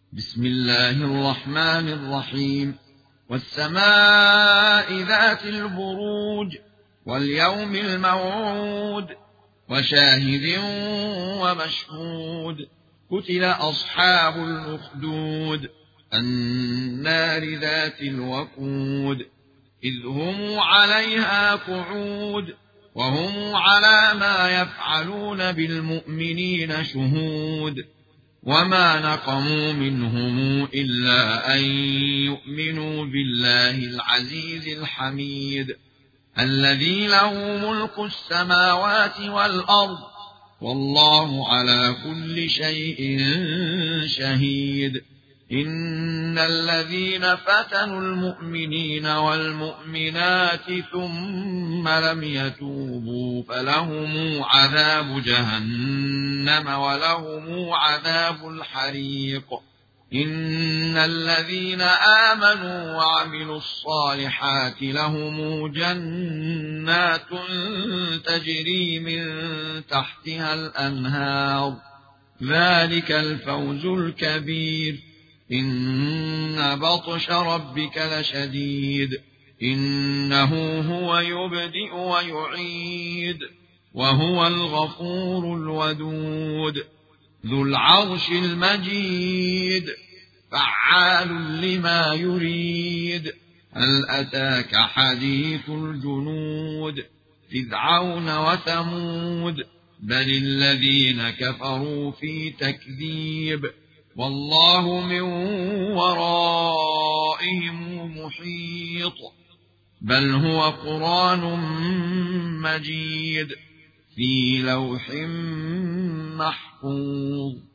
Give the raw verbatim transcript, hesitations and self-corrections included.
بسم الله الرحمن الرحيم والسماء ذات البروج واليوم الموعود وشاهد ومشهود قتل أصحاب الأخدود النار ذات الوقود إذ هم عليها قعود وهم على ما يفعلون بالمؤمنين شهود وما نقموا منهم إلا أن يؤمنوا بالله العزيز الحميد الذي له ملك السماوات والأرض والله على كل شيء شهيد إن الذين فتنوا المؤمنين والمؤمنات ثم لم يتوبوا فلهم عذاب جهنم ولهم عذاب الحريق إن الذين آمنوا وعملوا الصالحات لهم جنات تجري من تحتها الأنهار ذلك الفوز الكبير إن بطش ربك لشديد إنه هو يبدئ ويعيد وهو الغفور الودود ذو العرش المجيد فعال لما يريد هل أتاك حديث الجنود فرعون وثمود بل الذين كفروا في تكذيب والله من ورائهم محيط بل هو قرآن مجيد في لوح محفوظ.